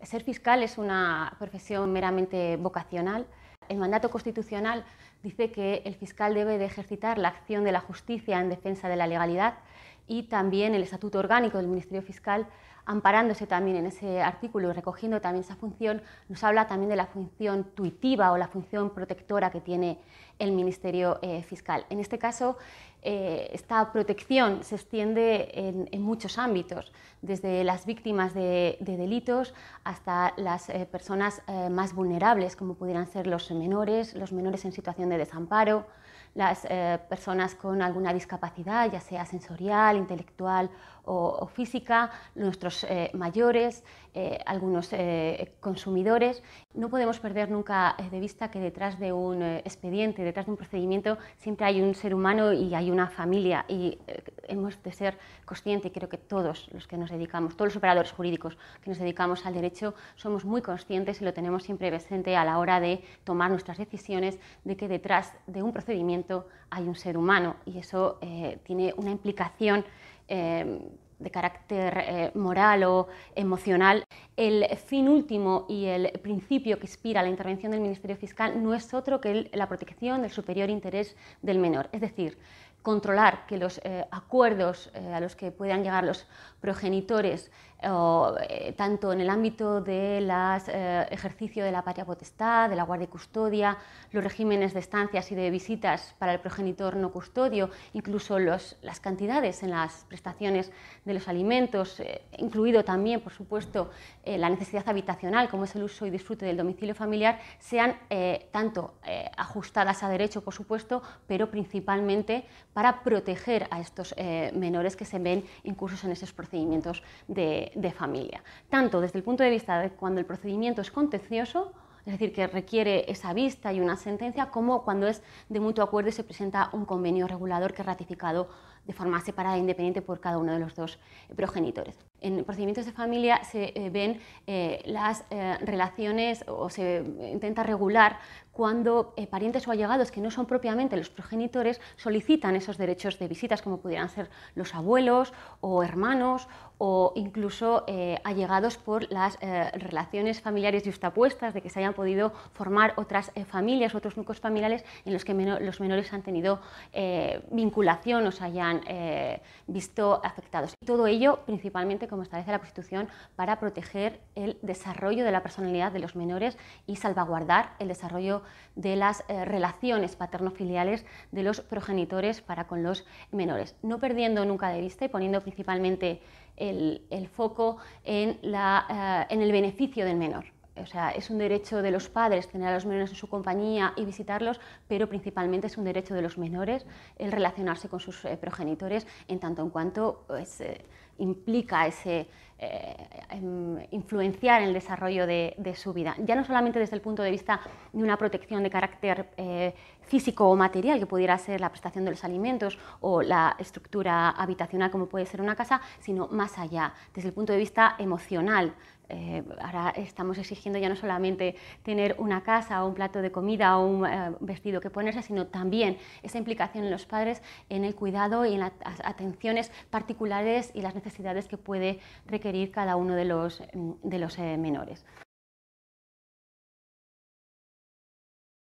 Ser fiscal es una profesión meramente vocacional. El mandato constitucional dice que el fiscal debe de ejercitar la acción de la justicia en defensa de la legalidad, y también el Estatuto Orgánico del Ministerio Fiscal, amparándose también en ese artículo y recogiendo también esa función, nos habla también de la función tuitiva o la función protectora que tiene el Ministerio Fiscal. En este caso, esta protección se extiende en muchos ámbitos, desde las víctimas de delitos hasta las personas más vulnerables, como pudieran ser los menores en situación de desamparo, las personas con alguna discapacidad, ya sea sensorial, intelectual o física, nuestros mayores, algunos consumidores. No podemos perder nunca de vista que detrás de un expediente, detrás de un procedimiento, siempre hay un ser humano y hay una familia, y hemos de ser conscientes, y creo que todos los que nos dedicamos, todos los operadores jurídicos que nos dedicamos al derecho, somos muy conscientes y lo tenemos siempre presente a la hora de tomar nuestras decisiones, de que detrás de un procedimiento hay un ser humano, y eso tiene una implicación de carácter moral o emocional. El fin último y el principio que inspira la intervención del Ministerio Fiscal no es otro que la protección del superior interés del menor, es decir, controlar que los acuerdos a los que puedan llegar los progenitores, tanto en el ámbito del ejercicio de la patria potestad, de la guardia y custodia, los regímenes de estancias y de visitas para el progenitor no custodio, incluso las cantidades en las prestaciones de los alimentos, incluido también, por supuesto, la necesidad habitacional, como es el uso y disfrute del domicilio familiar, sean tanto ajustadas a derecho, por supuesto, pero principalmente para proteger a estos menores que se ven incursos en esos procedimientos de familia. Tanto desde el punto de vista de cuando el procedimiento es contencioso, es decir, que requiere esa vista y una sentencia, como cuando es de mutuo acuerdo y se presenta un convenio regulador que es ratificado de forma separada e independiente por cada uno de los dos progenitores. En procedimientos de familia se ven las relaciones, o se intenta regular cuando parientes o allegados que no son propiamente los progenitores solicitan esos derechos de visitas, como pudieran ser los abuelos o hermanos, o incluso allegados por las relaciones familiares yuxtapuestas, de que se hayan podido formar otras familias, otros núcleos familiares en los que los menores han tenido vinculación o se hayan visto afectados. Y todo ello principalmente, como establece la Constitución, para proteger el desarrollo de la personalidad de los menores y salvaguardar el desarrollo de las relaciones paterno-filiales de los progenitores para con los menores, no perdiendo nunca de vista y poniendo principalmente el foco en el beneficio del menor. O sea, es un derecho de los padres tener a los menores en su compañía y visitarlos, pero principalmente es un derecho de los menores el relacionarse con sus progenitores, en tanto en cuanto pues, implica influenciar en el desarrollo de su vida. Ya no solamente desde el punto de vista de una protección de carácter físico o material, que pudiera ser la prestación de los alimentos o la estructura habitacional, como puede ser una casa, sino más allá, desde el punto de vista emocional. Ahora estamos exigiendo ya no solamente tener una casa o un plato de comida o un vestido que ponerse, sino también esa implicación en los padres en el cuidado y en las atenciones particulares y las necesidades que puede requerir cada uno de los menores.